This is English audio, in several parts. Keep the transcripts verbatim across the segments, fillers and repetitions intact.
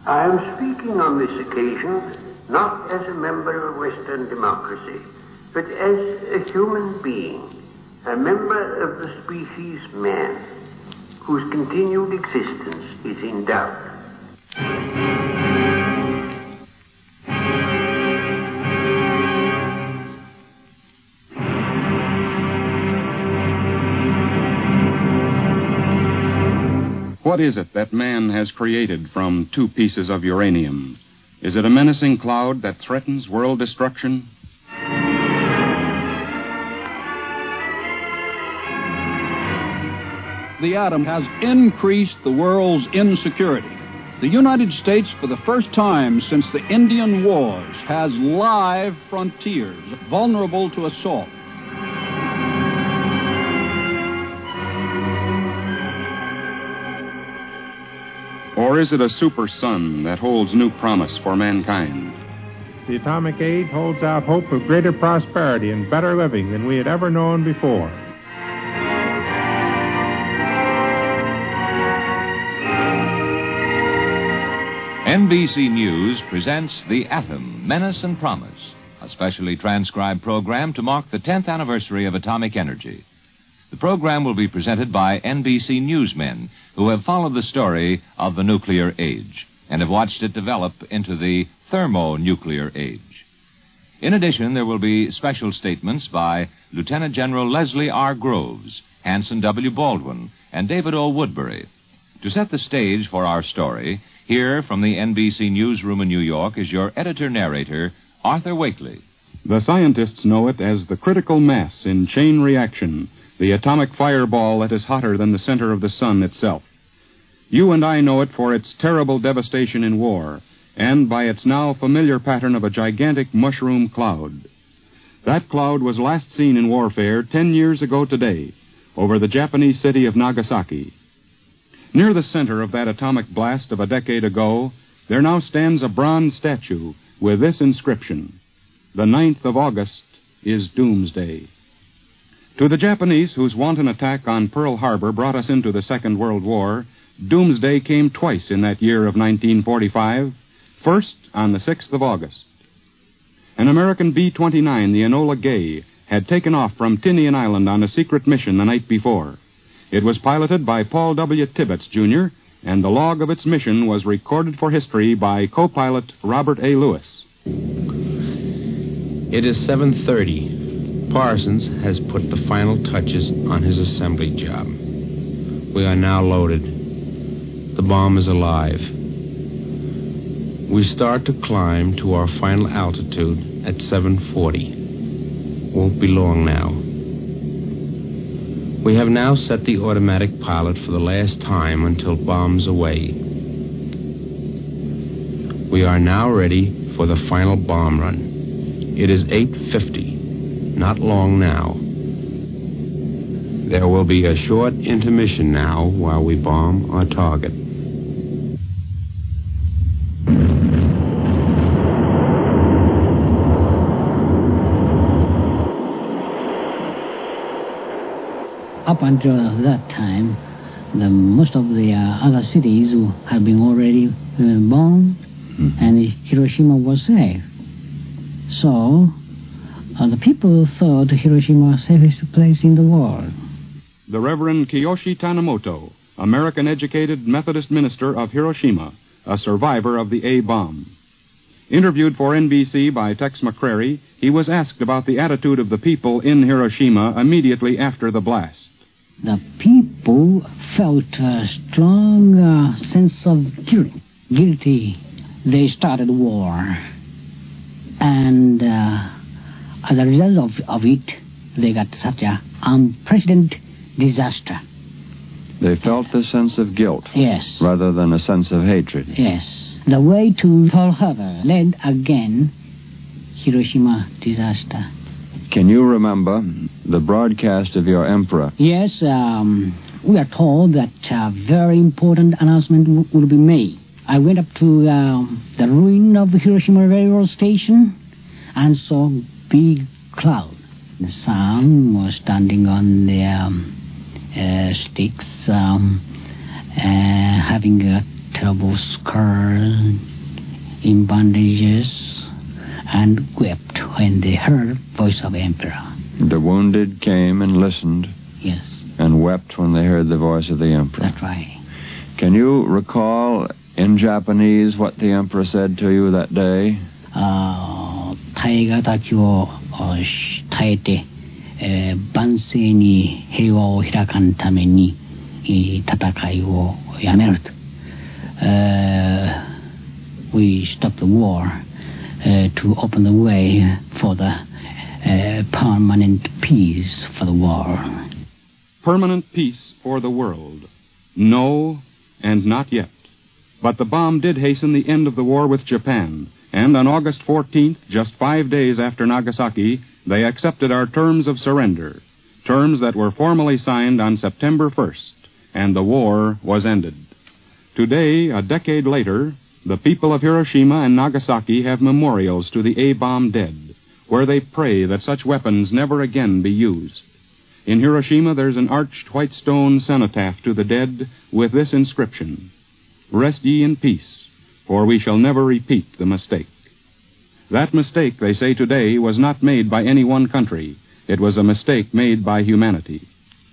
I am speaking on this occasion not as a member of Western democracy, but as a human being, a member of the species man, whose continued existence is in doubt. What is it that man has created from two pieces of uranium? Is it a menacing cloud that threatens world destruction? The atom has increased the world's insecurity. The United States, for the first time since the Indian Wars, has live frontiers vulnerable to assault. Or is it a super sun that holds new promise for mankind? The atomic age holds out hope of greater prosperity and better living than we had ever known before. N B C News presents The Atom, Menace and Promise, a specially transcribed program to mark the tenth anniversary of atomic energy. The program will be presented by N B C newsmen who have followed the story of the nuclear age and have watched it develop into the thermonuclear age. In addition, there will be special statements by Lieutenant General Leslie R. Groves, Hanson W. Baldwin, and David O. Woodbury. To set the stage for our story, here from the N B C newsroom in New York is your editor-narrator, Arthur Wakely. The scientists know it as the critical mass in chain reaction, the atomic fireball that is hotter than the center of the sun itself. You and I know it for its terrible devastation in war, and by its now familiar pattern of a gigantic mushroom cloud. That cloud was last seen in warfare ten years ago today, over the Japanese city of Nagasaki. Near the center of that atomic blast of a decade ago, there now stands a bronze statue with this inscription: "The ninth of August is Doomsday." To the Japanese, whose wanton attack on Pearl Harbor brought us into the Second World War, Doomsday came twice in that year of nineteen forty-five, first on the sixth of August. An American B twenty-nine, the Enola Gay, had taken off from Tinian Island on a secret mission the night before. It was piloted by Paul W. Tibbets, Junior, and the log of its mission was recorded for history by co-pilot Robert A. Lewis. It is seven thirty. Parsons has put the final touches on his assembly job. We are now loaded. The bomb is alive. We start to climb to our final altitude at seven forty. Won't be long now. We have now set the automatic pilot for the last time until bomb's away. We are now ready for the final bomb run. It is eight fifty. Not long now. There will be a short intermission now while we bomb our target. Up until that time, the, most of the uh, other cities had been already uh, bombed, mm-hmm. and Hiroshima was safe. So, Uh, the people thought Hiroshima was the safest place in the world. The Reverend Kiyoshi Tanimoto, American-educated Methodist minister of Hiroshima, a survivor of the A-bomb. Interviewed for N B C by Tex McCrary, he was asked about the attitude of the people in Hiroshima immediately after the blast. The people felt a strong uh, sense of guilt. Guilty. They started war. And Uh, As a result of, of it, they got such an unprecedented disaster. They felt the sense of guilt. Yes. Rather than a sense of hatred. Yes. The way to Pearl Harbor led again Hiroshima disaster. Can you remember the broadcast of your emperor? Yes, um, we are told that a very important announcement w- will be made. I went up to um, the ruin of the Hiroshima railroad station and saw big cloud. The sun was standing on the um, uh, sticks, um, uh, having a terrible scars, in bandages, and wept when they heard the voice of the emperor. The wounded came and listened. Yes. And wept when they heard the voice of the emperor. That's right. Can you recall in Japanese what the emperor said to you that day? Uh, 大河滝を耐えて、えー、万世に平和を開かんために戦いをやめると。Uh, we stop the war uh, to open the way for the uh, permanent peace for the world. Permanent peace for the world. No, and not yet. But the bomb did hasten the end of the war with Japan, and on August fourteenth, just five days after Nagasaki, they accepted our terms of surrender, terms that were formally signed on September first, and the war was ended. Today, a decade later, the people of Hiroshima and Nagasaki have memorials to the A-bomb dead, where they pray that such weapons never again be used. In Hiroshima, there's an arched white stone cenotaph to the dead with this inscription: Rest ye in peace, for we shall never repeat the mistake. That mistake, they say today, was not made by any one country. It was a mistake made by humanity.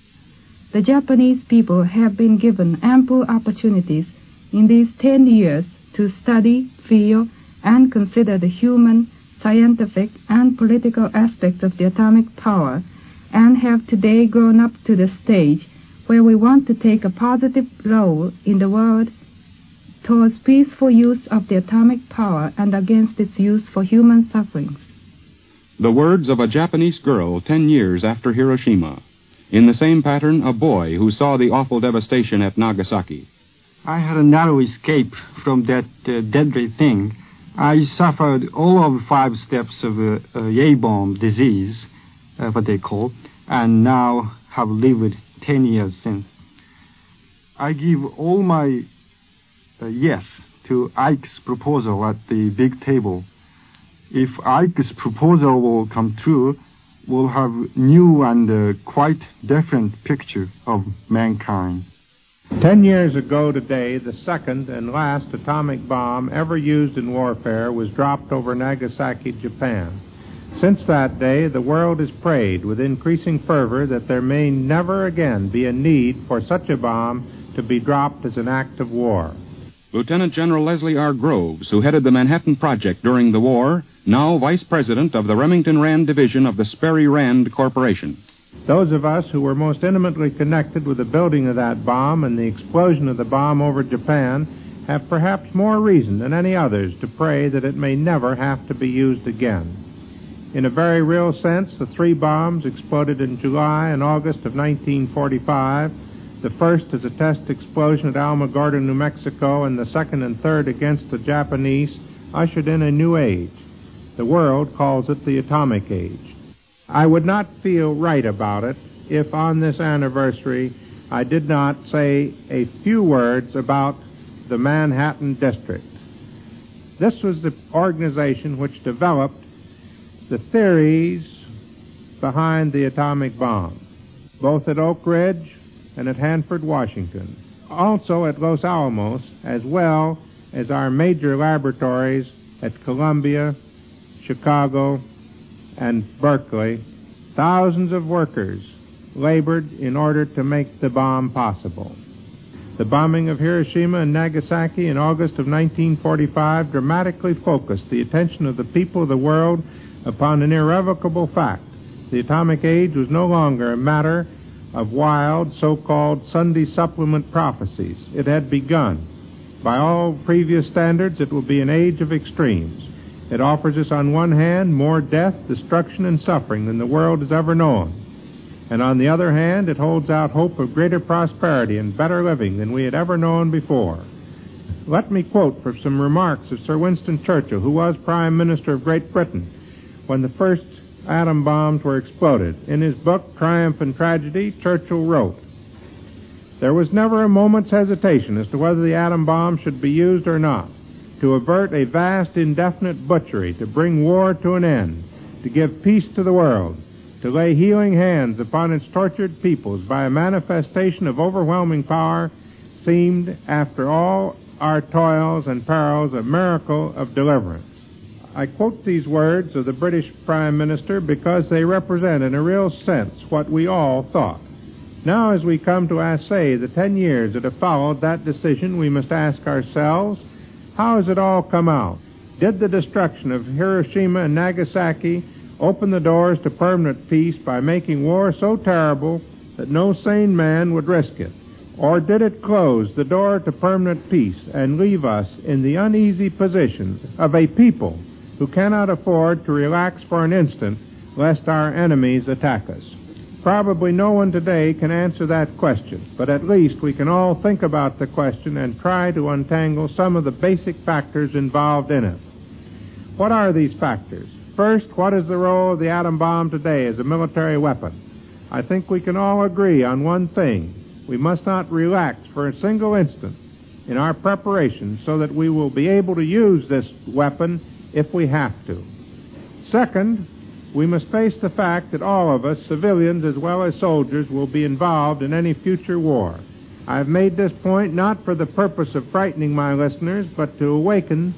The Japanese people have been given ample opportunities in these ten years to study, feel, and consider the human, scientific, and political aspects of the atomic power, and have today grown up to the stage where we want to take a positive role in the world towards peaceful use of the atomic power and against its use for human sufferings. The words of a Japanese girl ten years after Hiroshima. In the same pattern, a boy who saw the awful devastation at Nagasaki. I had a narrow escape from that uh, deadly thing. I suffered all of five steps of a, a A-bomb disease, uh, what they call, and now have lived ten years since. I give all my uh, yes to Ike's proposal at the big table. If Ike's proposal will come true, we'll have new and uh, quite different picture of mankind. Ten years ago today, the second and last atomic bomb ever used in warfare was dropped over Nagasaki, Japan. Since that day, the world has prayed with increasing fervor that there may never again be a need for such a bomb to be dropped as an act of war. Lieutenant General Leslie R. Groves, who headed the Manhattan Project during the war, now Vice President of the Remington Rand Division of the Sperry Rand Corporation. Those of us who were most intimately connected with the building of that bomb and the explosion of the bomb over Japan have perhaps more reason than any others to pray that it may never have to be used again. In a very real sense, the three bombs exploded in July and August of nineteen forty-five, the first as a test explosion at Alamogordo, New Mexico, and the second and third against the Japanese, ushered in a new age. The world calls it the atomic age. I would not feel right about it if on this anniversary I did not say a few words about the Manhattan District. This was the organization which developed the theories behind the atomic bomb, both at Oak Ridge and at Hanford, Washington, also at Los Alamos, as well as our major laboratories at Columbia, Chicago, and Berkeley. Thousands of workers labored in order to make the bomb possible. The bombing of Hiroshima and Nagasaki in August of nineteen forty-five dramatically focused the attention of the people of the world upon an irrevocable fact. The atomic age was no longer a matter of wild, so-called Sunday supplement prophecies. It had begun. By all previous standards, it will be an age of extremes. It offers us, on one hand, more death, destruction, and suffering than the world has ever known. And on the other hand, it holds out hope of greater prosperity and better living than we had ever known before. Let me quote from some remarks of Sir Winston Churchill, who was Prime Minister of Great Britain when the first atom bombs were exploded. In his book, Triumph and Tragedy, Churchill wrote, "There was never a moment's hesitation as to whether the atom bomb should be used or not. To avert a vast, indefinite butchery, to bring war to an end, to give peace to the world, to lay healing hands upon its tortured peoples by a manifestation of overwhelming power, seemed, after all our toils and perils a miracle of deliverance. I quote these words of the British Prime Minister because they represent in a real sense what we all thought. Now, as we come to assay the ten years that have followed that decision, we must ask ourselves, how has it all come out? Did the destruction of Hiroshima and Nagasaki open the doors to permanent peace by making war so terrible that no sane man would risk it? Or did it close the door to permanent peace and leave us in the uneasy position of a people who cannot afford to relax for an instant lest our enemies attack us? Probably no one today can answer that question, but at least we can all think about the question and try to untangle some of the basic factors involved in it. What are these factors? First, what is the role of the atom bomb today as a military weapon? I think we can all agree on one thing. We must not relax for a single instant in our preparations so that we will be able to use this weapon if we have to. Second, we must face the fact that all of us, civilians as well as soldiers, will be involved in any future war. I have made this point not for the purpose of frightening my listeners, but to awaken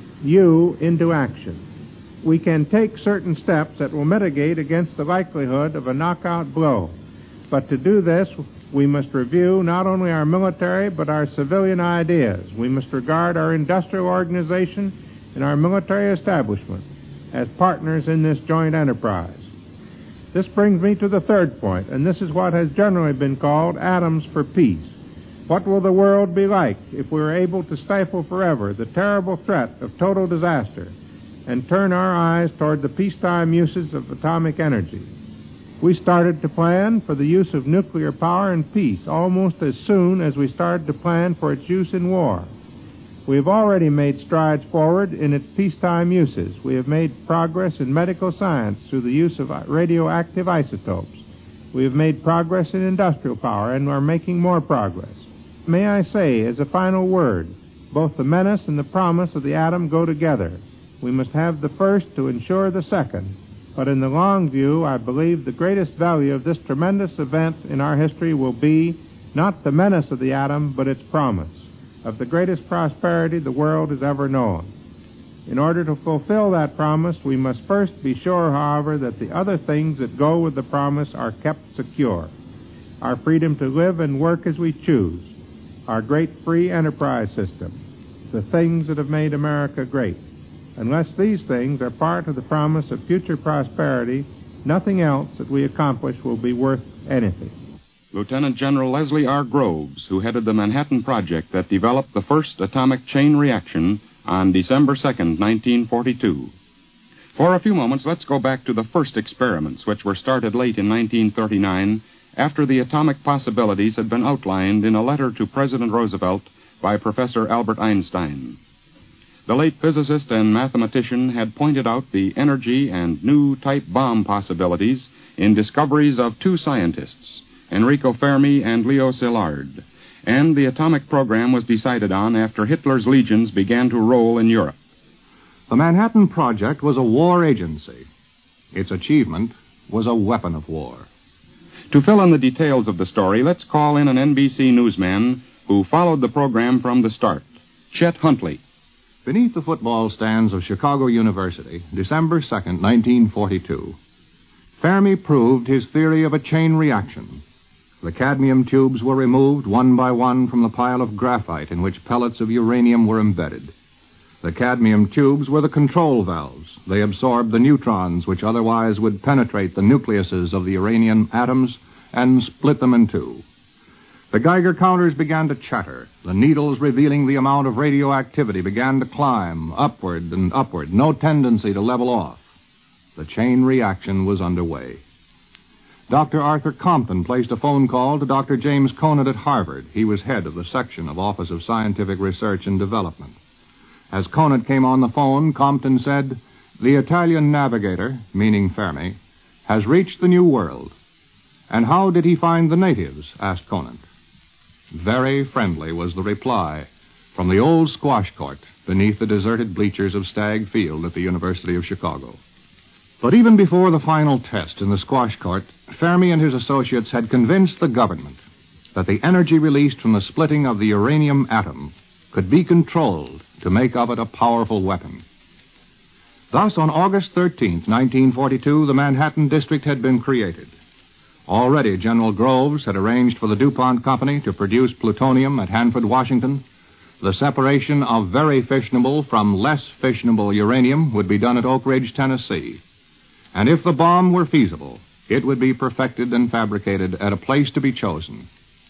you into action. We can take certain steps that will mitigate against the likelihood of a knockout blow. But to do this, we must review not only our military but our civilian ideas. We must regard our industrial organization and our military establishment as partners in this joint enterprise. This brings me to the third point, and this is what has generally been called atoms for peace. What will the world be like if we are able to stifle forever the terrible threat of total disaster and turn our eyes toward the peacetime uses of atomic energy? We started to plan for the use of nuclear power in peace almost as soon as we started to plan for its use in war. We have already made strides forward in its peacetime uses. We have made progress in medical science through the use of radioactive isotopes. We have made progress in industrial power and are making more progress. May I say, as a final word, both the menace and the promise of the atom go together. We must have the first to ensure the second. But in the long view, I believe the greatest value of this tremendous event in our history will be not the menace of the atom, but its promise of the greatest prosperity the world has ever known. In order to fulfill that promise, we must first be sure, however, that the other things that go with the promise are kept secure. Our freedom to live and work as we choose, our great free enterprise system, the things that have made America great. Unless these things are part of the promise of future prosperity, nothing else that we accomplish will be worth anything. Lieutenant General Leslie R. Groves, who headed the Manhattan Project that developed the first atomic chain reaction on December second, nineteen forty-two. For a few moments, let's go back to the first experiments, which were started late in nineteen thirty-nine, after the atomic possibilities had been outlined in a letter to President Roosevelt by Professor Albert Einstein. The late physicist and mathematician had pointed out the energy and new type bomb possibilities in discoveries of two scientists, Enrico Fermi and Leo Szilard, and the atomic program was decided on after Hitler's legions began to roll in Europe. The Manhattan Project was a war agency. Its achievement was a weapon of war. To fill in the details of the story, let's call in an N B C newsman who followed the program from the start, Chet Huntley. Beneath the football stands of Chicago University, December second, nineteen forty-two, Fermi proved his theory of a chain reaction. The cadmium tubes were removed one by one from the pile of graphite in which pellets of uranium were embedded. The cadmium tubes were the control valves. They absorbed the neutrons which otherwise would penetrate the nucleuses of the uranium atoms and split them in two. The Geiger counters began to chatter. The needles revealing the amount of radioactivity began to climb upward and upward, no tendency to level off. The chain reaction was underway. Doctor Arthur Compton placed a phone call to Doctor James Conant at Harvard. He was head of the section of Office of Scientific Research and Development. As Conant came on the phone, Compton said, "The Italian navigator," meaning Fermi, "has reached the New World." "And how did he find the natives?" asked Conant. Very friendly was the reply from the old squash court beneath the deserted bleachers of Stagg Field at the University of Chicago. But even before the final test in the squash court, Fermi and his associates had convinced the government that the energy released from the splitting of the uranium atom could be controlled to make of it a powerful weapon. Thus, on August thirteenth, nineteen forty-two, the Manhattan District had been created. Already, General Groves had arranged for the DuPont Company to produce plutonium at Hanford, Washington. The separation of very fissionable from less fissionable uranium would be done at Oak Ridge, Tennessee. And if the bomb were feasible, it would be perfected and fabricated at a place to be chosen.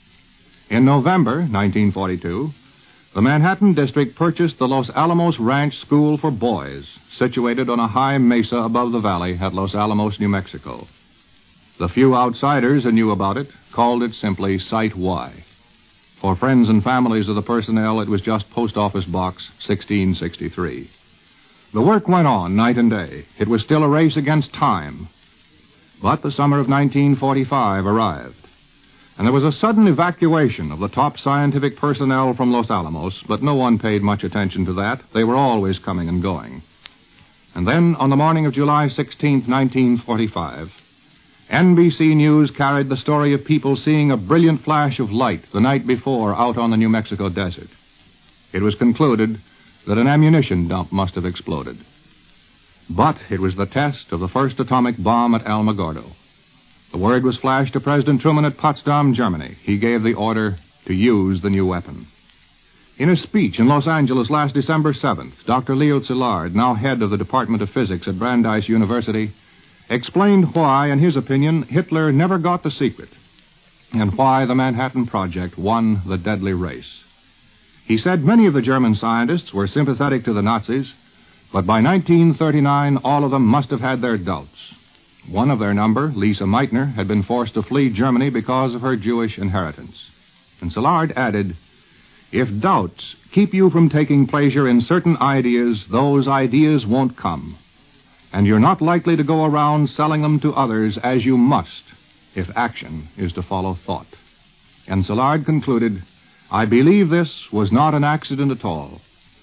In November nineteen forty-two, the Manhattan District purchased the Los Alamos Ranch School for Boys, situated on a high mesa above the valley at Los Alamos, New Mexico. The few outsiders who knew about it called it simply Site Y. For friends and families of the personnel, it was just Post Office Box sixteen sixty-three. The work went on night and day. It was still a race against time. But the summer of nineteen forty-five arrived, and there was a sudden evacuation of the top scientific personnel from Los Alamos, but no one paid much attention to that. They were always coming and going. And then, on the morning of July sixteenth, nineteen forty-five, N B C News carried the story of people seeing a brilliant flash of light the night before out on the New Mexico desert. It was concluded that an ammunition dump must have exploded. But it was the test of the first atomic bomb at Alamogordo. The word was flashed to President Truman at Potsdam, Germany. He gave the order to use the new weapon. In a speech in Los Angeles last December seventh, Doctor Leo Szilard, now head of the Department of Physics at Brandeis University, explained why, in his opinion, Hitler never got the secret and why the Manhattan Project won the deadly race. He said many of the German scientists were sympathetic to the Nazis, but by nineteen thirty-nine, all of them must have had their doubts. One of their number, Lisa Meitner, had been forced to flee Germany because of her Jewish inheritance. And Szilard added, "If doubts keep you from taking pleasure in certain ideas, those ideas won't come. And you're not likely to go around selling them to others as you must if action is to follow thought." And Szilard concluded, "I believe this was not an accident at all.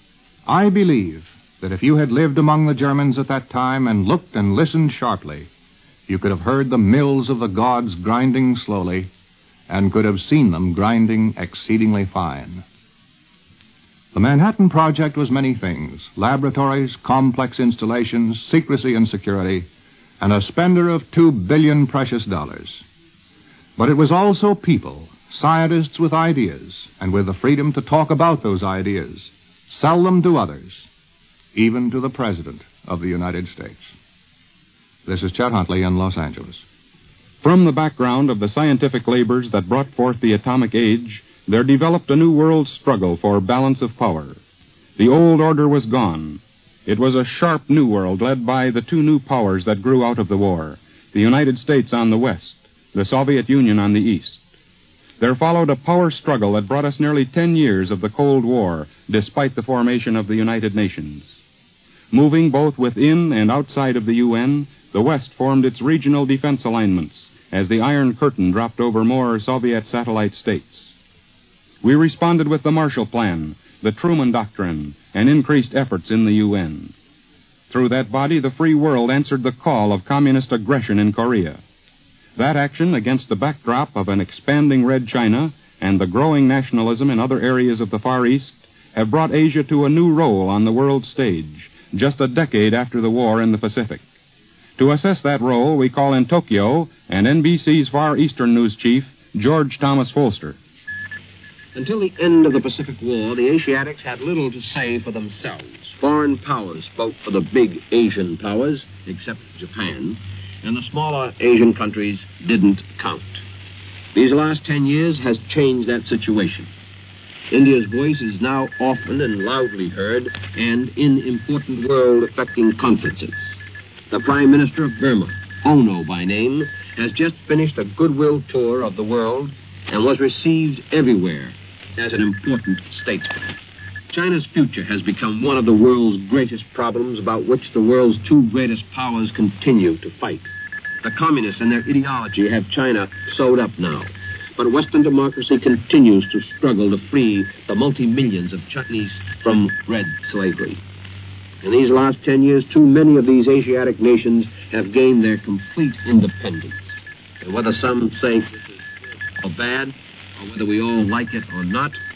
I believe that if you had lived among the Germans at that time and looked and listened sharply, you could have heard the mills of the gods grinding slowly and could have seen them grinding exceedingly fine." The Manhattan Project was many things: laboratories, complex installations, secrecy and security, and a spender of two billion precious dollars. But it was also people, scientists with ideas, and with the freedom to talk about those ideas, sell them to others, even to the President of the United States. This is Chet Huntley in Los Angeles. From the background of the scientific labors that brought forth the atomic age, there developed a new world struggle for balance of power. The old order was gone. It was a sharp new world led by the two new powers that grew out of the war, the United States on the west, the Soviet Union on the east. There followed a power struggle that brought us nearly ten years of the Cold War, despite the formation of the United Nations. Moving both within and outside of the U N, the West formed its regional defense alignments as the Iron Curtain dropped over more Soviet satellite states. We responded with the Marshall Plan, the Truman Doctrine, and increased efforts in the U N. Through that body, the free world answered the call of communist aggression in Korea. That action, against the backdrop of an expanding Red China and the growing nationalism in other areas of the Far East, have brought Asia to a new role on the world stage, just a decade after the war in the Pacific. To assess that role, we call in Tokyo and N B C's Far Eastern News Chief, George Thomas Folster. Until the end of the Pacific War, the Asiatics had little to say for themselves. Foreign powers spoke for the big Asian powers, except Japan, and the smaller Asian countries didn't count. These last ten years has changed that situation. India's voice is now often and loudly heard, and in important world-affecting conferences. The Prime Minister of Burma, Ono by name, has just finished a goodwill tour of the world and was received everywhere as an important statesman. China's future has become one of the world's greatest problems about which the world's two greatest powers continue to fight. The communists and their ideology have China sewed up now, but Western democracy continues to struggle to free the multi-millions of Chinese from red slavery. In these last ten years, too many of these Asiatic nations have gained their complete independence. And whether some say this is good or bad, or whether we all like it or not,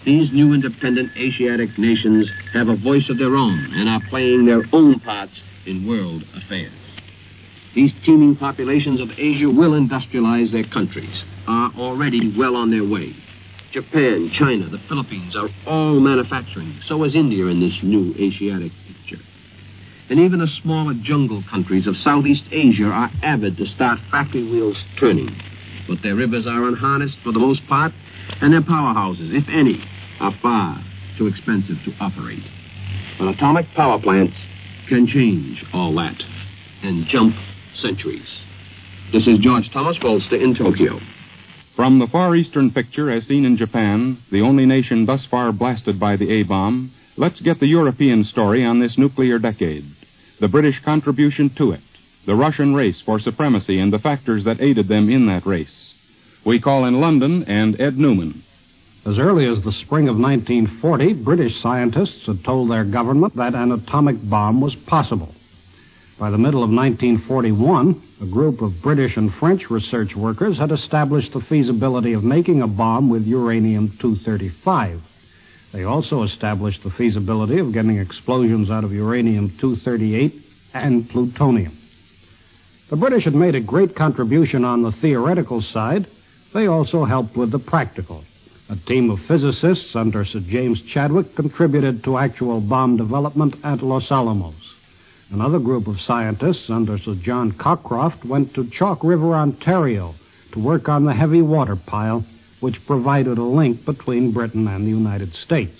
These new independent Asiatic nations have a voice of their own and are playing their own parts in world affairs. These teeming populations of Asia will industrialize their countries, are already well on their way. Japan, China, the Philippines are all manufacturing. So is India in this new Asiatic picture. And even the smaller jungle countries of Southeast Asia are avid to start factory wheels turning. But their rivers are unharnessed for the most part, and their powerhouses, if any, are far too expensive to operate. But atomic power plants can change all that and jump centuries. This is George Thomas Bolster in Tokyo. From the Far Eastern picture as seen in Japan, the only nation thus far blasted by the A-bomb, let's get the European story on this nuclear decade, the British contribution to it, the Russian race for supremacy and the factors that aided them in that race. We call in London and Ed Newman. As early as the spring of nineteen forty, British scientists had told their government that an atomic bomb was possible. By the middle of nineteen forty-one, a group of British and French research workers had established the feasibility of making a bomb with uranium two thirty-five. They also established the feasibility of getting explosions out of uranium two thirty-eight and plutonium. The British had made a great contribution on the theoretical side. They also helped with the practical. A team of physicists under Sir James Chadwick contributed to actual bomb development at Los Alamos. Another group of scientists under Sir John Cockcroft went to Chalk River, Ontario, to work on the heavy water pile, which provided a link between Britain and the United States.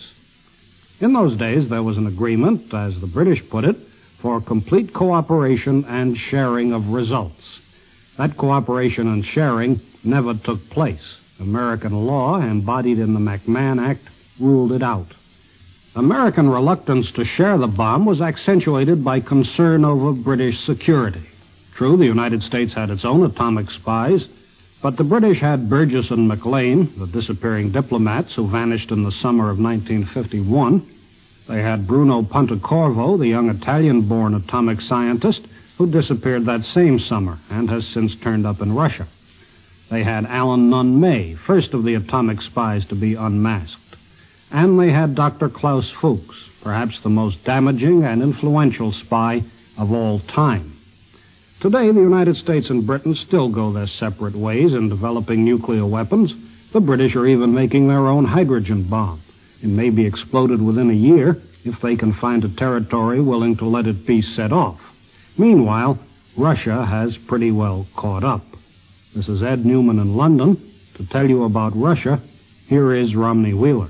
In those days, there was an agreement, as the British put it, for complete cooperation and sharing of results. That cooperation and sharing never took place. American law, embodied in the McMahon Act, ruled it out. American reluctance to share the bomb was accentuated by concern over British security. True, the United States had its own atomic spies, but the British had Burgess and McLean, the disappearing diplomats who vanished in the summer of nineteen fifty-one. They had Bruno Pontecorvo, the young Italian-born atomic scientist, who disappeared that same summer and has since turned up in Russia. They had Alan Nunn May, first of the atomic spies to be unmasked. And they had Doctor Klaus Fuchs, perhaps the most damaging and influential spy of all time. Today, the United States and Britain still go their separate ways in developing nuclear weapons. The British are even making their own hydrogen bomb. It may be exploded within a year if they can find a territory willing to let it be set off. Meanwhile, Russia has pretty well caught up. This is Ed Newman in London. To tell you about Russia, here is Romney Wheeler.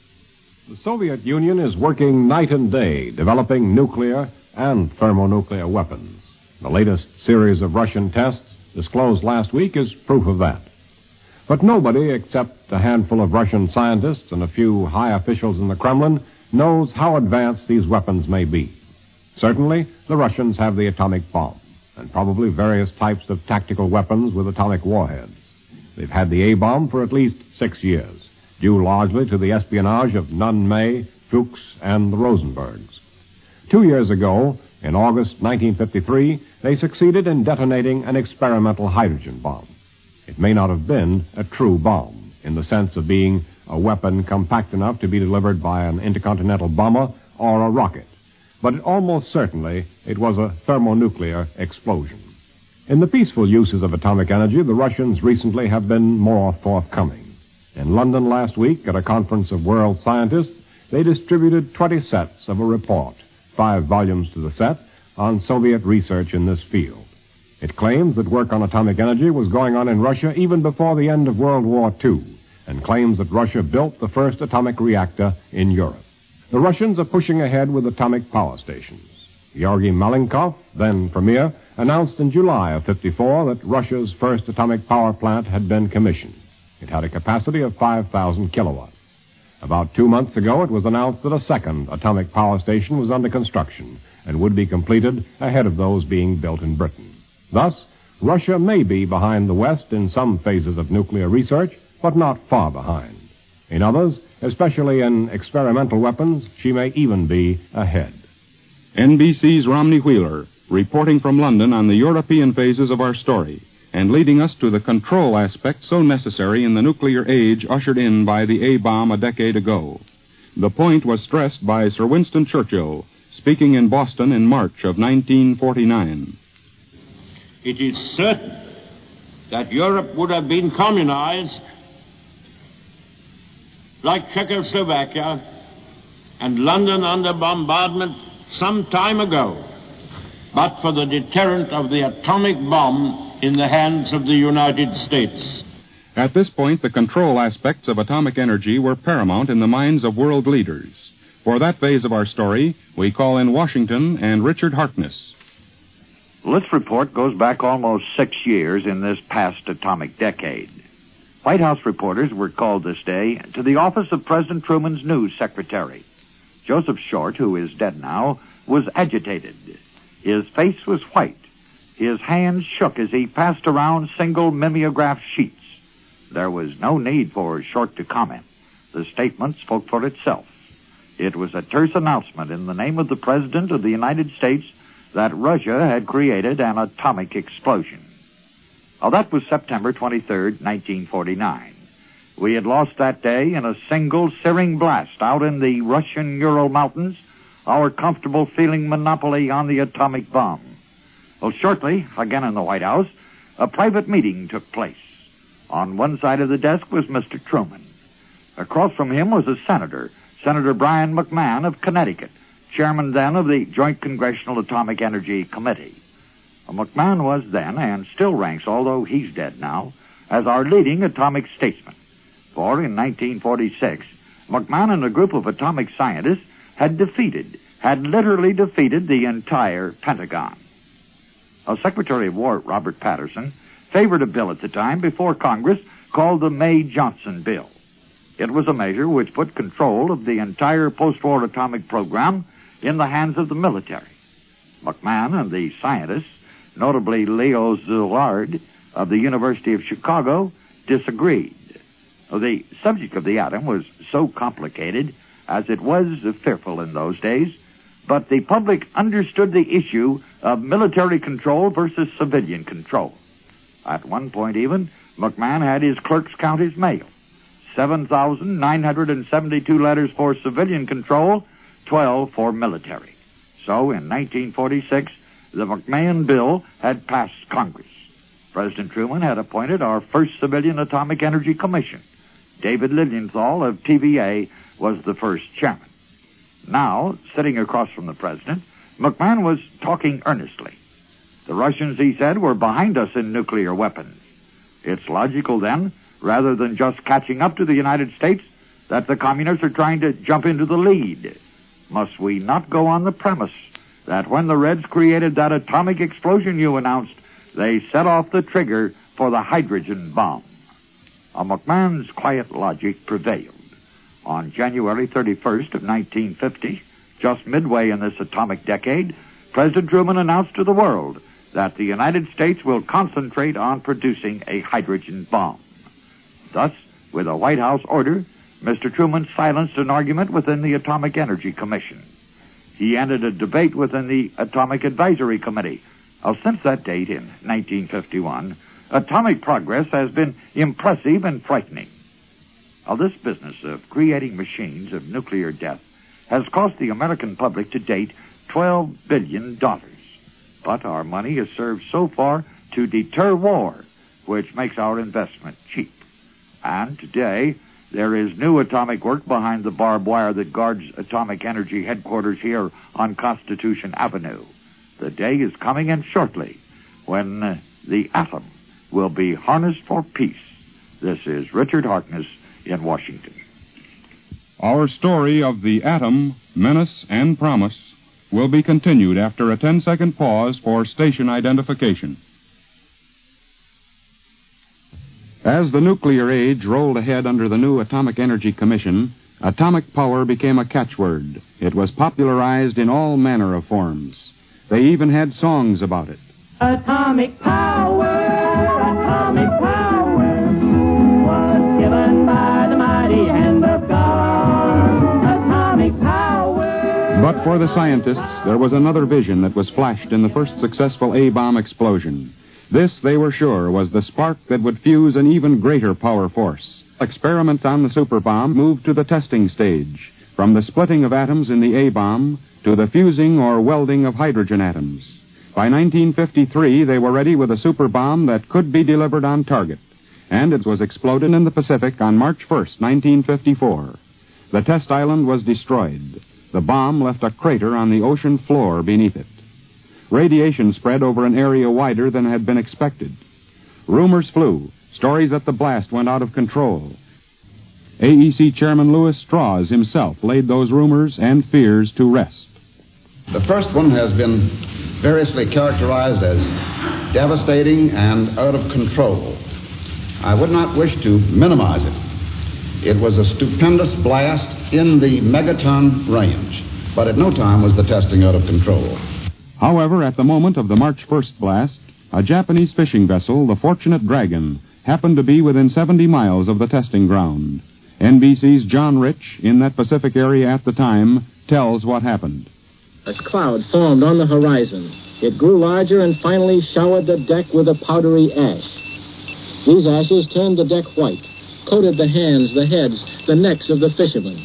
The Soviet Union is working night and day developing nuclear and thermonuclear weapons. The latest series of Russian tests disclosed last week is proof of that. But nobody except a handful of Russian scientists and a few high officials in the Kremlin knows how advanced these weapons may be. Certainly, the Russians have the atomic bomb and probably various types of tactical weapons with atomic warheads. They've had the A-bomb for at least six years, due largely to the espionage of Nunn May, Fuchs, and the Rosenbergs. Two years ago, in August nineteen fifty-three, they succeeded in detonating an experimental hydrogen bomb. It may not have been a true bomb, in the sense of being a weapon compact enough to be delivered by an intercontinental bomber or a rocket, but it almost certainly it was a thermonuclear explosion. In the peaceful uses of atomic energy, the Russians recently have been more forthcoming. In London last week, at a conference of world scientists, they distributed twenty sets of a report, five volumes to the set, on Soviet research in this field. It claims that work on atomic energy was going on in Russia even before the end of World War Two, and claims that Russia built the first atomic reactor in Europe. The Russians are pushing ahead with atomic power stations. Georgy Malenkov, then premier, announced in July of fifty-four that Russia's first atomic power plant had been commissioned. It had a capacity of five thousand kilowatts. About two months ago, it was announced that a second atomic power station was under construction and would be completed ahead of those being built in Britain. Thus, Russia may be behind the West in some phases of nuclear research, but not far behind. In others, especially in experimental weapons, she may even be ahead. N B C's Romney Wheeler, reporting from London on the European phases of our story. and leading us to the control aspect so necessary in the nuclear age ushered in by the A-bomb a decade ago. The point was stressed by Sir Winston Churchill, speaking in Boston in March of nineteen forty-nine. It is certain that Europe would have been communized like Czechoslovakia and London under bombardment some time ago, but for the deterrent of the atomic bomb in the hands of the United States. At this point, the control aspects of atomic energy were paramount in the minds of world leaders. For that phase of our story, we call in Washington and Richard Harkness. Well, this report goes back almost six years in this past atomic decade. White House reporters were called this day to the office of President Truman's news secretary. Joseph Short, who is dead now, was agitated. His face was white. His hands shook as he passed around single mimeograph sheets. There was no need for Short to comment. The statement spoke for itself. It was a terse announcement in the name of the President of the United States that Russia had created an atomic explosion. Now, that was September twenty-third, nineteen forty-nine. We had lost that day in a single searing blast out in the Russian Ural Mountains, our comfortable feeling monopoly on the atomic bomb. Well, shortly, again in the White House, a private meeting took place. On one side of the desk was Mister Truman. Across from him was a senator, Senator Brian McMahon of Connecticut, chairman then of the Joint Congressional Atomic Energy Committee. McMahon was then, and still ranks, although he's dead now, as our leading atomic statesman. For in nineteen forty-six, McMahon and a group of atomic scientists had defeated, had literally defeated the entire Pentagon. Now, Secretary of War Robert Patterson favored a bill at the time before Congress called the May-Johnson Bill. It was a measure which put control of the entire post-war atomic program in the hands of the military. McMahon and the scientists, notably Leo Szilard of the University of Chicago, disagreed. The subject of the atom was so complicated, as it was fearful in those days, but the public understood the issue of military control versus civilian control. At one point even, McMahon had his clerks count his mail. seven thousand nine hundred seventy-two letters for civilian control, twelve for military. So in nineteen forty-six, the McMahon bill had passed Congress. President Truman had appointed our first civilian atomic energy commission. David Lilienthal of T V A was the first chairman. Now, sitting across from the president, McMahon was talking earnestly. The Russians, he said, were behind us in nuclear weapons. It's logical, then, rather than just catching up to the United States, that the communists are trying to jump into the lead. Must we not go on the premise that when the Reds created that atomic explosion you announced, they set off the trigger for the hydrogen bomb? A McMahon's quiet logic prevailed. On January thirty-first of nineteen fifty, just midway in this atomic decade, President Truman announced to the world that the United States will concentrate on producing a hydrogen bomb. Thus, with a White House order, Mister Truman silenced an argument within the Atomic Energy Commission. He ended a debate within the Atomic Advisory Committee. Now, since that date in nineteen fifty-one, atomic progress has been impressive and frightening. Now, this business of creating machines of nuclear death has cost the American public to date twelve billion dollars. But our money has served so far to deter war, which makes our investment cheap. And today, there is new atomic work behind the barbed wire that guards Atomic Energy headquarters here on Constitution Avenue. The day is coming in shortly when uh, the atom will be harnessed for peace. This is Richard Harkness in Washington. Our story of the atom, menace, and promise will be continued after a ten-second pause for station identification. As the nuclear age rolled ahead under the new Atomic Energy Commission, atomic power became a catchword. It was popularized in all manner of forms. They even had songs about it. Atomic power, atomic power, was given by the mighty hand of God. Atomic power. But for the scientists, there was another vision that was flashed in the first successful A-bomb explosion. This, they were sure, was the spark that would fuse an even greater power force. Experiments on the superbomb moved to the testing stage, from the splitting of atoms in the A-bomb to the fusing or welding of hydrogen atoms. By nineteen fifty-three, they were ready with a superbomb that could be delivered on target, and it was exploded in the Pacific on March first, nineteen fifty-four. The test island was destroyed. The bomb left a crater on the ocean floor beneath it. Radiation spread over an area wider than had been expected. Rumors flew, stories that the blast went out of control. A E C Chairman Louis Strauss himself laid those rumors and fears to rest. The first one has been variously characterized as devastating and out of control. I would not wish to minimize it. It was a stupendous blast in the megaton range, but at no time was the testing out of control. However, at the moment of the March first blast, a Japanese fishing vessel, the Fortunate Dragon, happened to be within seventy miles of the testing ground. N B C's John Rich, in that Pacific area at the time, tells what happened. A cloud formed on the horizon. It grew larger and finally showered the deck with a powdery ash. These ashes turned the deck white, coated the hands, the heads, the necks of the fishermen.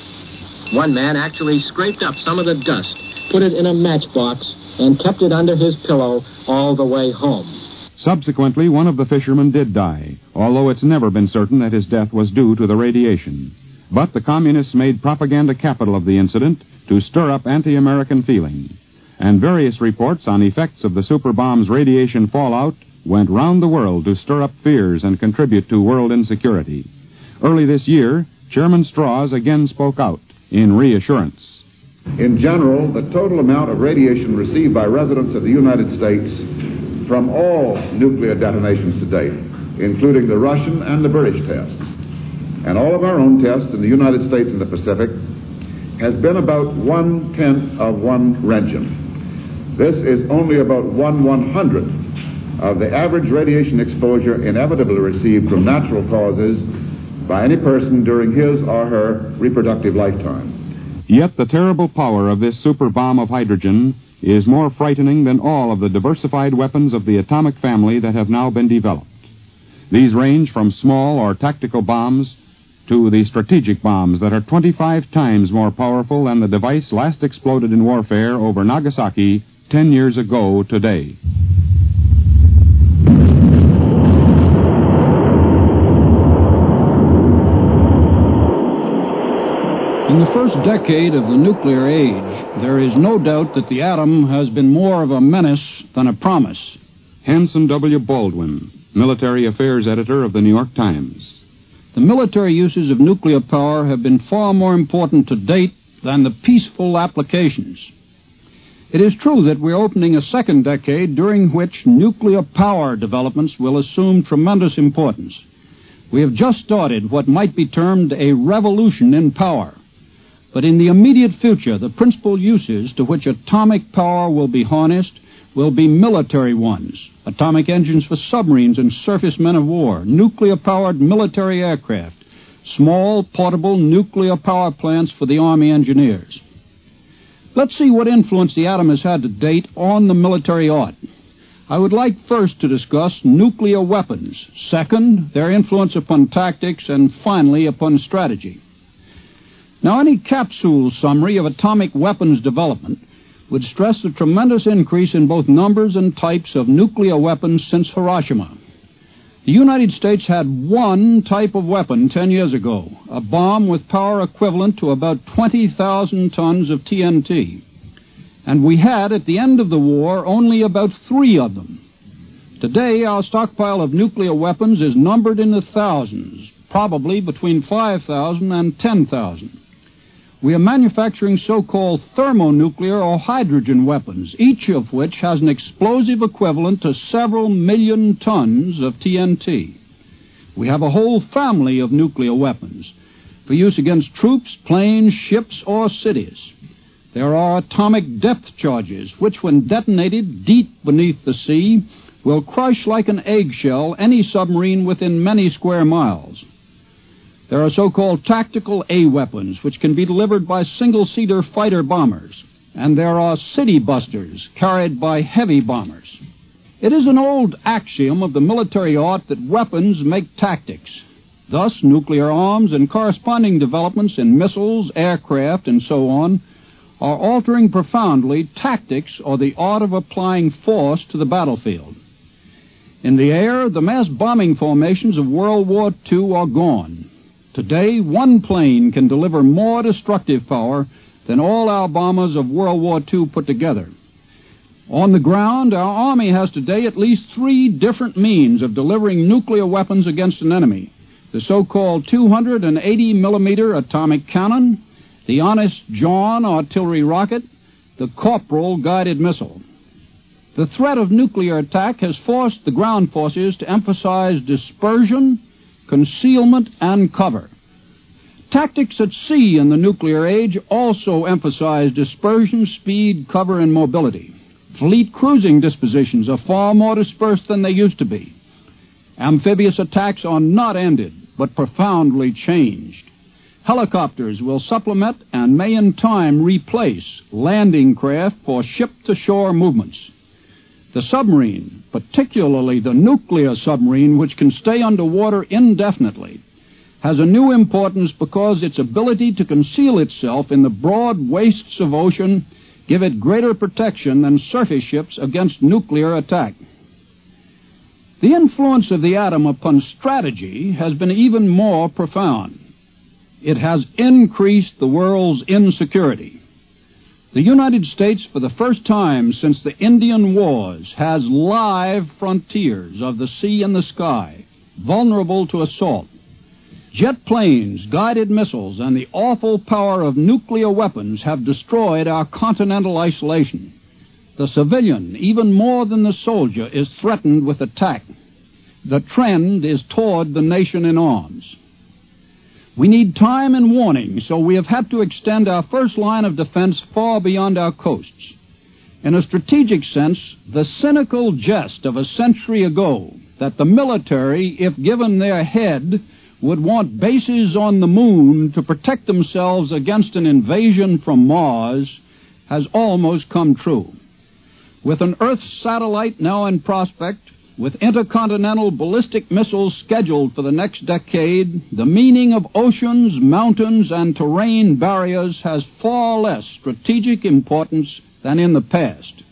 One man actually scraped up some of the dust, put it in a matchbox, and kept it under his pillow all the way home. Subsequently, one of the fishermen did die, although it's never been certain that his death was due to the radiation. But the communists made propaganda capital of the incident to stir up anti-American feeling. And various reports on effects of the superbomb's radiation fallout went round the world to stir up fears and contribute to world insecurity. Early this year, Chairman Strauss again spoke out in reassurance. In general, the total amount of radiation received by residents of the United States from all nuclear detonations to date, including the Russian and the British tests, and all of our own tests in the United States and the Pacific, has been about one-tenth of one Roentgen. This is only about one one-hundredth of the average radiation exposure inevitably received from natural causes by any person during his or her reproductive lifetime. Yet the terrible power of this superbomb of hydrogen is more frightening than all of the diversified weapons of the atomic family that have now been developed. These range from small or tactical bombs to the strategic bombs that are twenty-five times more powerful than the device last exploded in warfare over Nagasaki ten years ago today. In the first decade of the nuclear age, there is no doubt that the atom has been more of a menace than a promise. Hanson W. Baldwin, military affairs editor of the New York Times. The military uses of nuclear power have been far more important to date than the peaceful applications. It is true that we're opening a second decade during which nuclear power developments will assume tremendous importance. We have just started what might be termed a revolution in power. But in the immediate future, the principal uses to which atomic power will be harnessed will be military ones. Atomic engines for submarines and surface men of war, nuclear-powered military aircraft, small, portable nuclear power plants for the Army engineers. Let's see what influence the atom has had to date on the military art. I would like first to discuss nuclear weapons, second, their influence upon tactics, and finally upon strategy. Now, any capsule summary of atomic weapons development would stress the tremendous increase in both numbers and types of nuclear weapons since Hiroshima. The United States had one type of weapon ten years ago, a bomb with power equivalent to about twenty thousand tons of T N T. And we had, at the end of the war, only about three of them. Today, our stockpile of nuclear weapons is numbered in the thousands, probably between five thousand and ten thousand. We are manufacturing so-called thermonuclear or hydrogen weapons, each of which has an explosive equivalent to several million tons of T N T. We have a whole family of nuclear weapons for use against troops, planes, ships, or cities. There are atomic depth charges, which, when detonated deep beneath the sea, will crush like an eggshell any submarine within many square miles. There are so-called tactical A-weapons, which can be delivered by single-seater fighter bombers. And there are city busters, carried by heavy bombers. It is an old axiom of the military art that weapons make tactics. Thus, nuclear arms and corresponding developments in missiles, aircraft, and so on are altering profoundly tactics or the art of applying force to the battlefield. In the air, the mass bombing formations of World War Two are gone. Today, one plane can deliver more destructive power than all our bombers of World War Two put together. On the ground, our Army has today at least three different means of delivering nuclear weapons against an enemy. The so-called two hundred eighty millimeter atomic cannon, the Honest John artillery rocket, the Corporal guided missile. The threat of nuclear attack has forced the ground forces to emphasize dispersion, concealment, and cover. Tactics at sea in the nuclear age also emphasize dispersion, speed, cover, and mobility. Fleet cruising dispositions are far more dispersed than they used to be. Amphibious attacks are not ended, but profoundly changed. Helicopters will supplement and may in time replace landing craft for ship-to-shore movements. The submarine, particularly the nuclear submarine, which can stay underwater indefinitely, has a new importance because its ability to conceal itself in the broad wastes of ocean give it greater protection than surface ships against nuclear attack. The influence of the atom upon strategy has been even more profound. It has increased the world's insecurity. The United States, for the first time since the Indian Wars, has live frontiers of the sea and the sky, vulnerable to assault. Jet planes, guided missiles, and the awful power of nuclear weapons have destroyed our continental isolation. The civilian, even more than the soldier, is threatened with attack. The trend is toward the nation in arms. We need time and warning, so we have had to extend our first line of defense far beyond our coasts. In a strategic sense, the cynical jest of a century ago that the military, if given their head, would want bases on the moon to protect themselves against an invasion from Mars has almost come true. With an Earth satellite now in prospect, with intercontinental ballistic missiles scheduled for the next decade, the meaning of oceans, mountains, and terrain barriers has far less strategic importance than in the past.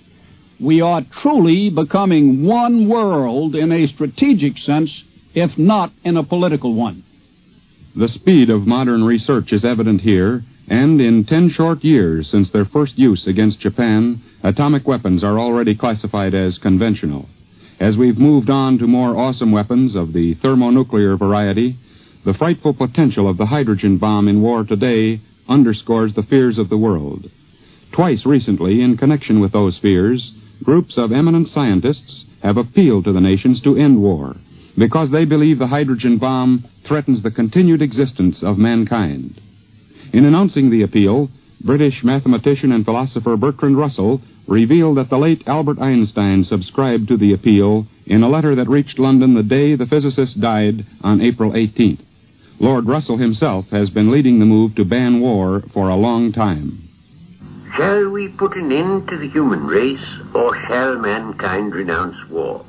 We are truly becoming one world in a strategic sense, if not in a political one. The speed of modern research is evident here, and in ten short years since their first use against Japan, atomic weapons are already classified as conventional. As we've moved on to more awesome weapons of the thermonuclear variety, the frightful potential of the hydrogen bomb in war today underscores the fears of the world. Twice recently, in connection with those fears, groups of eminent scientists have appealed to the nations to end war, because they believe the hydrogen bomb threatens the continued existence of mankind. In announcing the appeal, British mathematician and philosopher Bertrand Russell revealed that the late Albert Einstein subscribed to the appeal in a letter that reached London the day the physicist died on April eighteenth. Lord Russell himself has been leading the move to ban war for a long time. Shall we put an end to the human race, or shall mankind renounce war?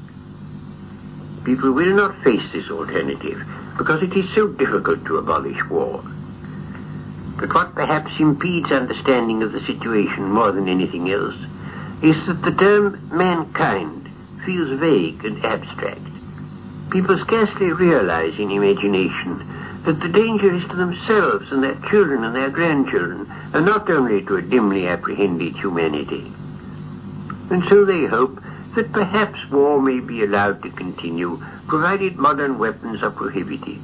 People will not face this alternative, because it is so difficult to abolish war. But what perhaps impedes understanding of the situation more than anything else is that the term mankind feels vague and abstract. People scarcely realize in imagination that the danger is to themselves and their children and their grandchildren, and not only to a dimly apprehended humanity. And so they hope that perhaps war may be allowed to continue, provided modern weapons are prohibited.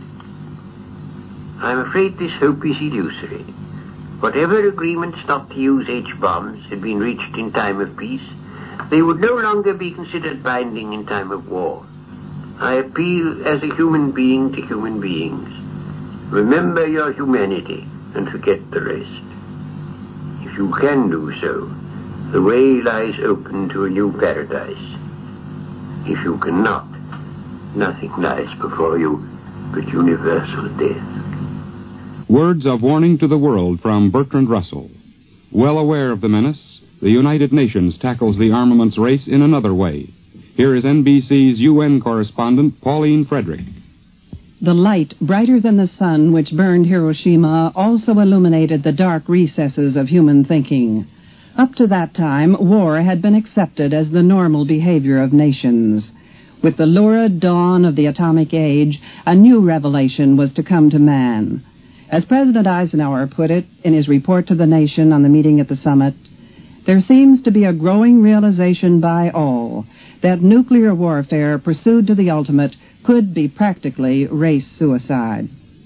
I'm afraid this hope is illusory. Whatever agreements not to use H-bombs had been reached in time of peace, they would no longer be considered binding in time of war. I appeal as a human being to human beings. Remember your humanity and forget the rest. If you can do so, the way lies open to a new paradise. If you cannot, nothing lies before you but universal death. Words of warning to the world from Bertrand Russell. Well aware of the menace, the United Nations tackles the armaments race in another way. Here is N B C's U N correspondent, Pauline Frederick. The light, brighter than the sun, which burned Hiroshima, also illuminated the dark recesses of human thinking. Up to that time, war had been accepted as the normal behavior of nations. With the lurid dawn of the atomic age, a new revelation was to come to man. As President Eisenhower put it in his report to the nation on the meeting at the summit, there seems to be a growing realization by all that nuclear warfare pursued to the ultimate could be practically race suicide.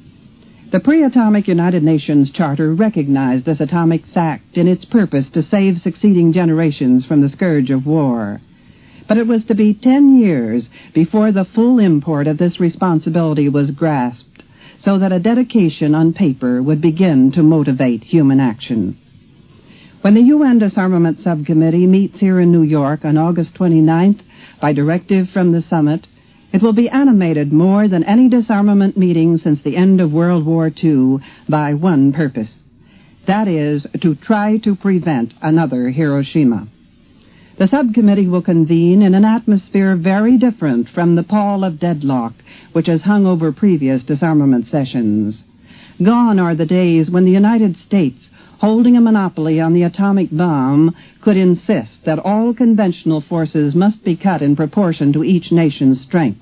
The pre-atomic United Nations Charter recognized this atomic fact in its purpose to save succeeding generations from the scourge of war. But it was to be ten years before the full import of this responsibility was grasped, so that a dedication on paper would begin to motivate human action. When the U N Disarmament Subcommittee meets here in New York on August twenty-ninth, by directive from the summit, it will be animated more than any disarmament meeting since the end of World War Two by one purpose. That is, to try to prevent another Hiroshima. The subcommittee will convene in an atmosphere very different from the pall of deadlock which has hung over previous disarmament sessions. Gone are the days when the United States, holding a monopoly on the atomic bomb, could insist that all conventional forces must be cut in proportion to each nation's strength.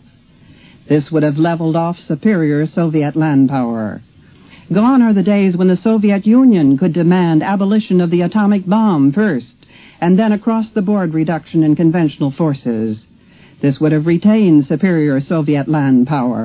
This would have leveled off superior Soviet land power. Gone are the days when the Soviet Union could demand abolition of the atomic bomb first, and then across-the-board reduction in conventional forces. This would have retained superior Soviet land power.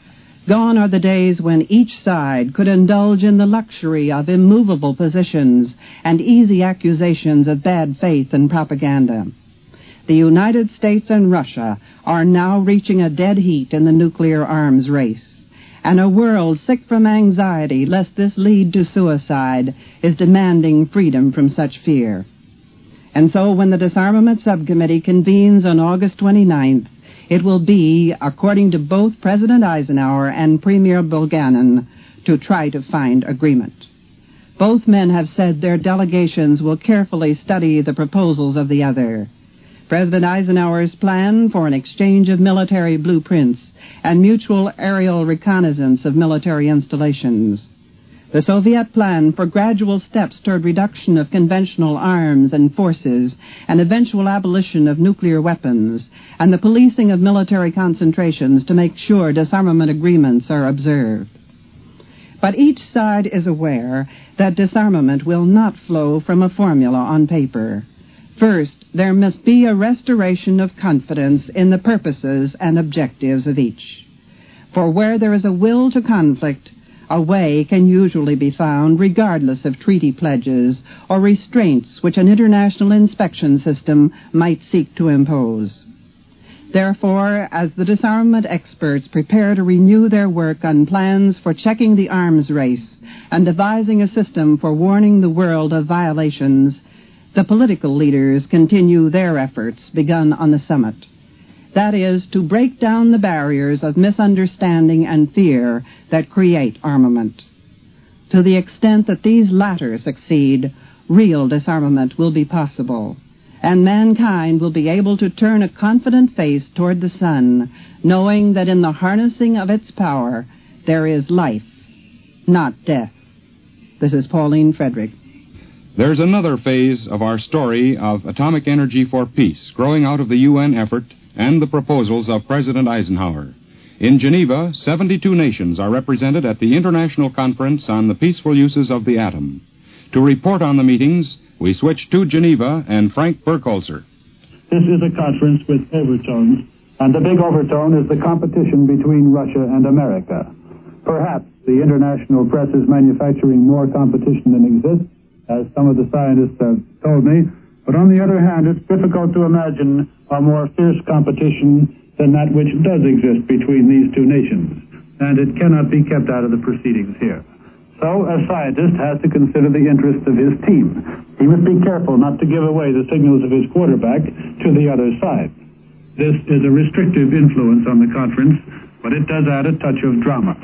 Gone are the days when each side could indulge in the luxury of immovable positions and easy accusations of bad faith and propaganda. The United States and Russia are now reaching a dead heat in the nuclear arms race, and a world sick from anxiety lest this lead to suicide is demanding freedom from such fear. And so when the Disarmament Subcommittee convenes on August twenty-ninth, it will be, according to both President Eisenhower and Premier Bulganin, to try to find agreement. Both men have said their delegations will carefully study the proposals of the other. President Eisenhower's plan for an exchange of military blueprints and mutual aerial reconnaissance of military installations. The Soviet plan for gradual steps toward reduction of conventional arms and forces and eventual abolition of nuclear weapons, and the policing of military concentrations to make sure disarmament agreements are observed. But each side is aware that disarmament will not flow from a formula on paper. First, there must be a restoration of confidence in the purposes and objectives of each. For where there is a will to conflict, a way can usually be found regardless of treaty pledges or restraints which an international inspection system might seek to impose. Therefore, as the disarmament experts prepare to renew their work on plans for checking the arms race and devising a system for warning the world of violations, the political leaders continue their efforts begun on the summit. That is, to break down the barriers of misunderstanding and fear that create armament. To the extent that these latter succeed, real disarmament will be possible, and mankind will be able to turn a confident face toward the sun, knowing that in the harnessing of its power there is life, not death. This is Pauline Frederick. There's another phase of our story of atomic energy for peace growing out of the U N effort and the proposals of President Eisenhower. In Geneva, seventy-two nations are represented at the International Conference on the Peaceful Uses of the Atom. To report on the meetings, we switch to Geneva and Frank Burkholzer. This is a conference with overtones, and the big overtone is the competition between Russia and America. Perhaps the international press is manufacturing more competition than exists, as some of the scientists have told me, but on the other hand, it's difficult to imagine a more fierce competition than that which does exist between these two nations, and it cannot be kept out of the proceedings here. So, a scientist has to consider the interests of his team. He must be careful not to give away the signals of his quarterback to the other side. This is a restrictive influence on the conference, but it does add a touch of drama.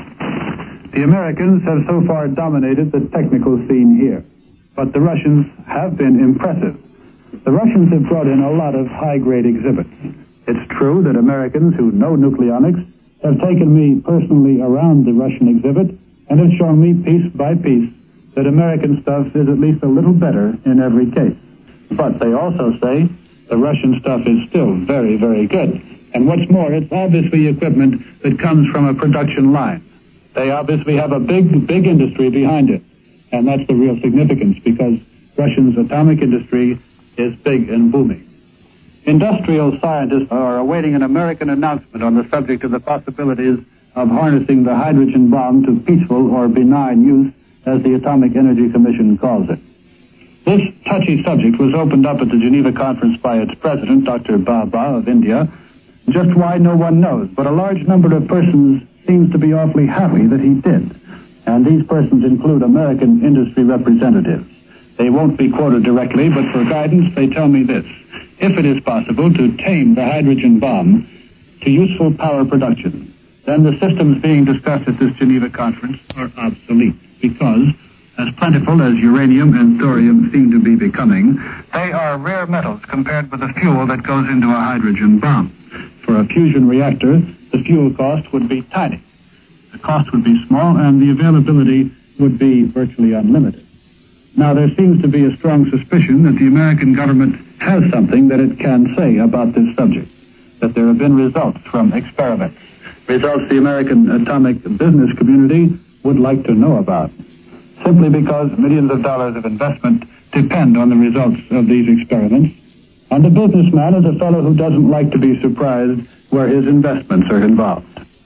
The Americans have so far dominated the technical scene here, but the Russians have been impressive. The Russians have brought in a lot of high-grade exhibits. It's true that Americans who know nucleonics have taken me personally around the Russian exhibit and have shown me piece by piece that American stuff is at least a little better in every case. But they also say the Russian stuff is still very, very good. And what's more, it's obviously equipment that comes from a production line. They obviously have a big, big industry behind it. And that's the real significance, because Russia's atomic industry is big and booming. Industrial scientists are awaiting an American announcement on the subject of the possibilities of harnessing the hydrogen bomb to peaceful or benign use, as the Atomic Energy Commission calls it. This touchy subject was opened up at the Geneva Conference by its president, Doctor Bhabha of India. Just why, no one knows, but a large number of persons seems to be awfully happy that he did. And these persons include American industry representatives. They won't be quoted directly, but for guidance they tell me this. If it is possible to tame the hydrogen bomb to useful power production, then the systems being discussed at this Geneva conference are obsolete, because, as plentiful as uranium and thorium seem to be becoming, they are rare metals compared with the fuel that goes into a hydrogen bomb. For a fusion reactor, the fuel cost would be tiny. The cost would be small, and the availability would be virtually unlimited. Now, there seems to be a strong suspicion that the American government has something that it can say about this subject, that there have been results from experiments, results the American atomic business community would like to know about, simply because millions of dollars of investment depend on the results of these experiments. And the businessman is a fellow who doesn't like to be surprised where his investments are involved.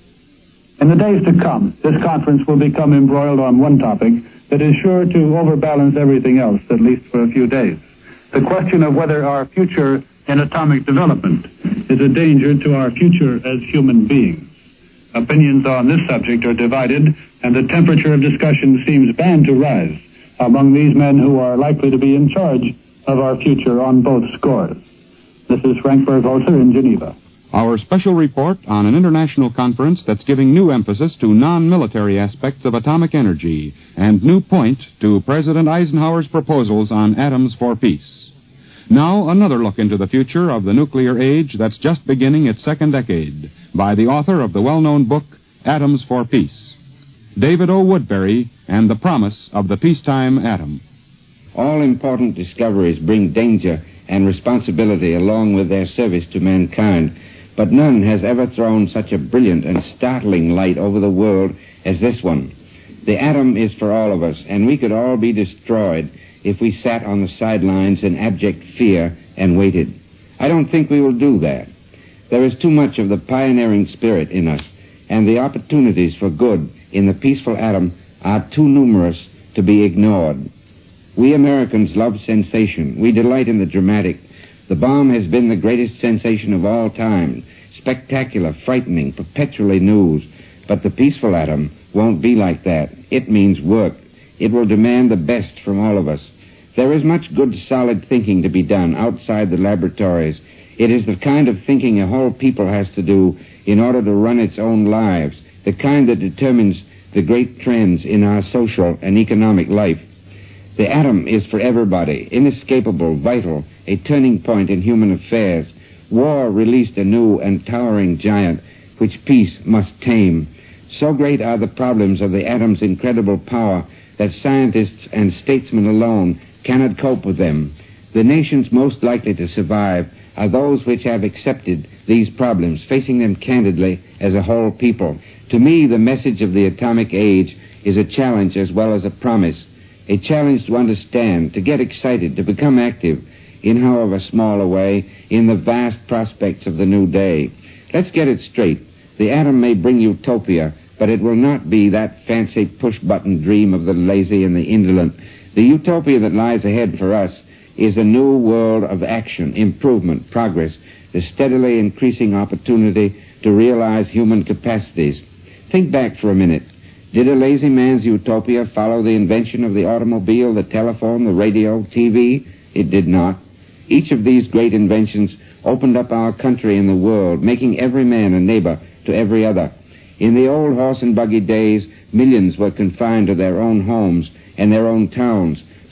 In the days to come, this conference will become embroiled on one topic that is sure to overbalance everything else, at least for a few days. The question of whether our future in atomic development is a danger to our future as human beings. Opinions on this subject are divided, and the temperature of discussion seems bound to rise among these men who are likely to be in charge of our future on both scores. This is Frank Bergholzer in Geneva. Our special report on an international conference that's giving new emphasis to non-military aspects of atomic energy and new point to President Eisenhower's proposals on atoms for peace. Now, another look into the future of the nuclear age that's just beginning its second decade by the author of the well-known book, Atoms for Peace, David O. Woodbury and the Promise of the Peacetime Atom. All important discoveries bring danger and responsibility along with their service to mankind, but none has ever thrown such a brilliant and startling light over the world as this one. The atom is for all of us, and we could all be destroyed if we sat on the sidelines in abject fear and waited. I don't think we will do that. There is too much of the pioneering spirit in us, and the opportunities for good in the peaceful atom are too numerous to be ignored. We Americans love sensation. We delight in the dramatic. The bomb has been the greatest sensation of all time. Spectacular, frightening, perpetually news. But the peaceful atom won't be like that. It means work. It will demand the best from all of us. There is much good, solid thinking to be done outside the laboratories. It is the kind of thinking a whole people has to do in order to run its own lives, the kind that determines the great trends in our social and economic life. The atom is for everybody, inescapable, vital, a turning point in human affairs. War released a new and towering giant, which peace must tame. So great are the problems of the atom's incredible power that scientists and statesmen alone cannot cope with them. The nations most likely to survive are those which have accepted these problems, facing them candidly as a whole people. To me, the message of the atomic age is a challenge as well as a promise. A challenge to understand, to get excited, to become active, in however small a way, in the vast prospects of the new day. Let's get it straight. The atom may bring utopia, but it will not be that fancy push-button dream of the lazy and the indolent. The utopia that lies ahead for us is a new world of action, improvement, progress, the steadily increasing opportunity to realize human capacities. Think back for a minute. Did a lazy man's utopia follow the invention of the automobile, the telephone, the radio, T V? It did not. Each of these great inventions opened up our country and the world, making every man a neighbor to every other. In the old horse and buggy days, millions were confined to their own homes and their own towns.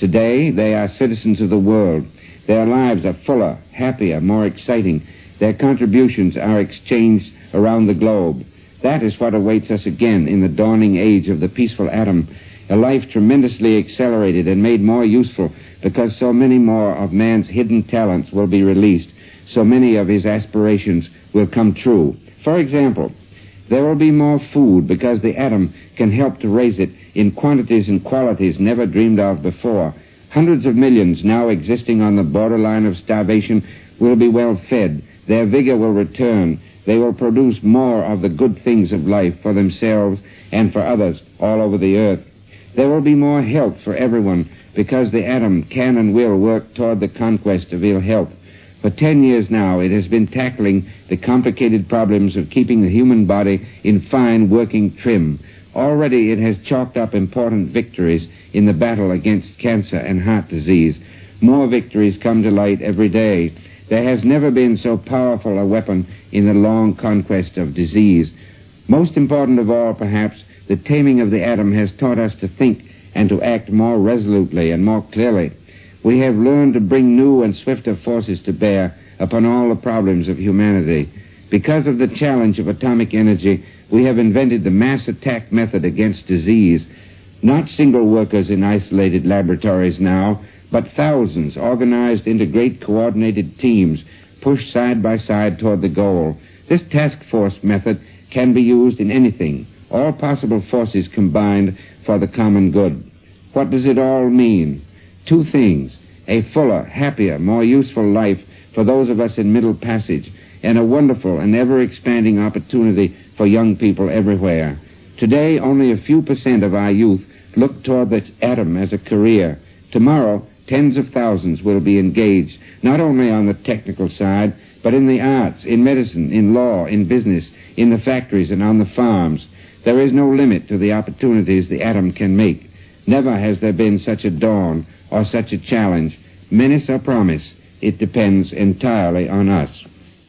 Today, they are citizens of the world. Their lives are fuller, happier, more exciting. Their contributions are exchanged around the globe. That is what awaits us again in the dawning age of the peaceful atom, a life tremendously accelerated and made more useful because so many more of man's hidden talents will be released, so many of his aspirations will come true. For example, there will be more food because the atom can help to raise it in quantities and qualities never dreamed of before. Hundreds of millions now existing on the borderline of starvation will be well fed. Their vigor will return. They will produce more of the good things of life for themselves and for others all over the earth. There will be more health for everyone because the atom can and will work toward the conquest of ill health. For ten years now, it has been tackling the complicated problems of keeping the human body in fine working trim. Already it has chalked up important victories in the battle against cancer and heart disease. More victories come to light every day. There has never been so powerful a weapon in the long conquest of disease. Most important of all, perhaps, the taming of the atom has taught us to think and to act more resolutely and more clearly. We have learned to bring new and swifter forces to bear upon all the problems of humanity. Because of the challenge of atomic energy, we have invented the mass attack method against disease. Not single workers in isolated laboratories now, but thousands organized into great coordinated teams, pushed side by side toward the goal. This task force method can be used in anything, all possible forces combined for the common good. What does it all mean? Two things: a fuller, happier, more useful life for those of us in Middle Passage, and a wonderful and ever-expanding opportunity for young people everywhere. Today, only a few percent of our youth look toward the atom as a career. Tomorrow, tens of thousands will be engaged, not only on the technical side, but in the arts, in medicine, in law, in business, in the factories, and on the farms. There is no limit to the opportunities the atom can make. Never has there been such a dawn or such a challenge. Menace or promise, it depends entirely on us.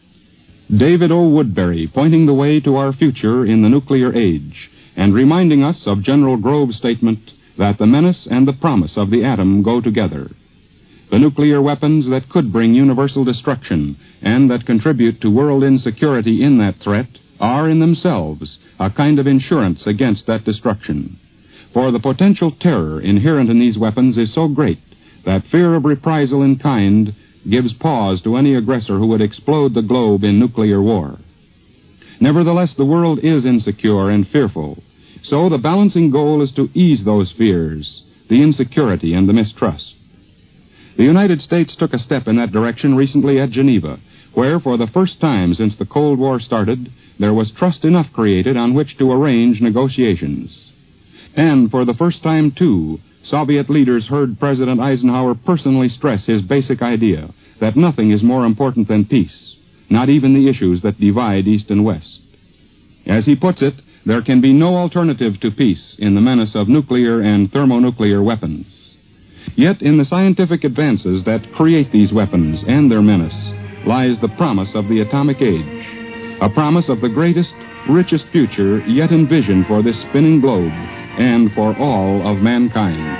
David O. Woodbury, pointing the way to our future in the nuclear age, and reminding us of General Grove's statement that the menace and the promise of the atom go together. The nuclear weapons that could bring universal destruction and that contribute to world insecurity in that threat are in themselves a kind of insurance against that destruction. For the potential terror inherent in these weapons is so great that fear of reprisal in kind gives pause to any aggressor who would explode the globe in nuclear war. Nevertheless, the world is insecure and fearful. So the balancing goal is to ease those fears, the insecurity and the mistrust. The United States took a step in that direction recently at Geneva, where for the first time since the Cold War started, there was trust enough created on which to arrange negotiations. And for the first time, too, Soviet leaders heard President Eisenhower personally stress his basic idea that nothing is more important than peace, not even the issues that divide East and West. As he puts it, there can be no alternative to peace in the menace of nuclear and thermonuclear weapons. Yet in the scientific advances that create these weapons and their menace lies the promise of the atomic age, a promise of the greatest, richest future yet envisioned for this spinning globe and for all of mankind.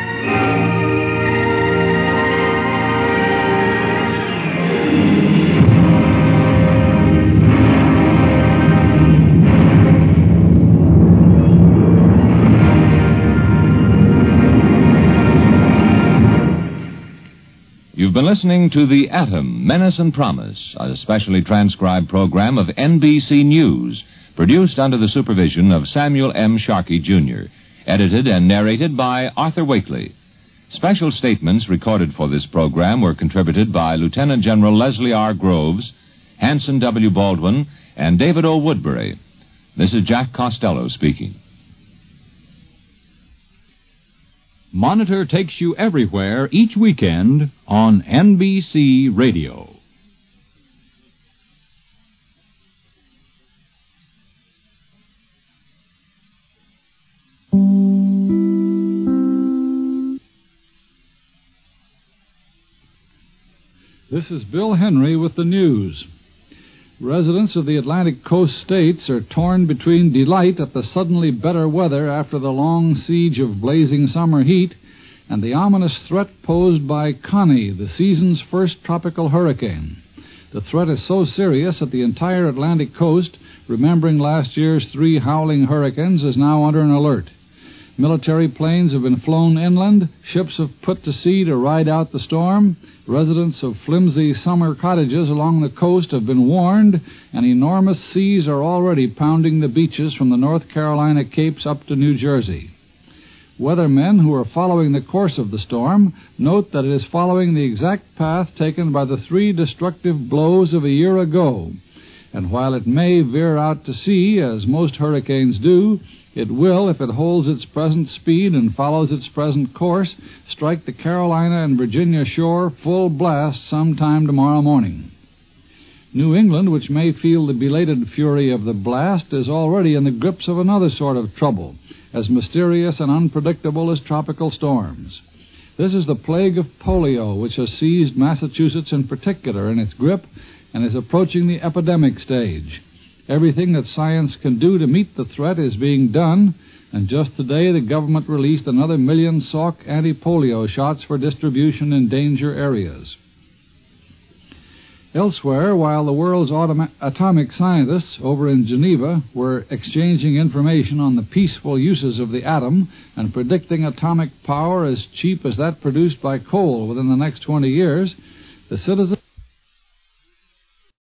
You've been listening to The Atom, Menace and Promise, a specially transcribed program of N B C News, produced under the supervision of Samuel M. Sharkey, Junior, edited and narrated by Arthur Wakely. Special statements recorded for this program were contributed by Lieutenant General Leslie R. Groves, Hanson W. Baldwin, and David O. Woodbury. This is Jack Costello speaking. Monitor takes you everywhere each weekend on N B C Radio. This is Bill Henry with the news. Residents of the Atlantic coast states are torn between delight at the suddenly better weather after the long siege of blazing summer heat and the ominous threat posed by Connie, the season's first tropical hurricane. The threat is so serious that the entire Atlantic coast, remembering last year's three howling hurricanes, is now under an alert. Military planes have been flown inland, ships have put to sea to ride out the storm, residents of flimsy summer cottages along the coast have been warned, and enormous seas are already pounding the beaches from the North Carolina Capes up to New Jersey. Weathermen who are following the course of the storm note that it is following the exact path taken by the three destructive blows of a year ago, and while it may veer out to sea, as most hurricanes do, it will, if it holds its present speed and follows its present course, strike the Carolina and Virginia shore full blast sometime tomorrow morning. New England, which may feel the belated fury of the blast, is already in the grips of another sort of trouble, as mysterious and unpredictable as tropical storms. This is the plague of polio, which has seized Massachusetts in particular in its grip and is approaching the epidemic stage. Everything that science can do to meet the threat is being done, and just today the government released another million Salk anti-polio shots for distribution in danger areas. Elsewhere, while the world's automa- atomic scientists over in Geneva were exchanging information on the peaceful uses of the atom and predicting atomic power as cheap as that produced by coal within the next twenty years, the citizens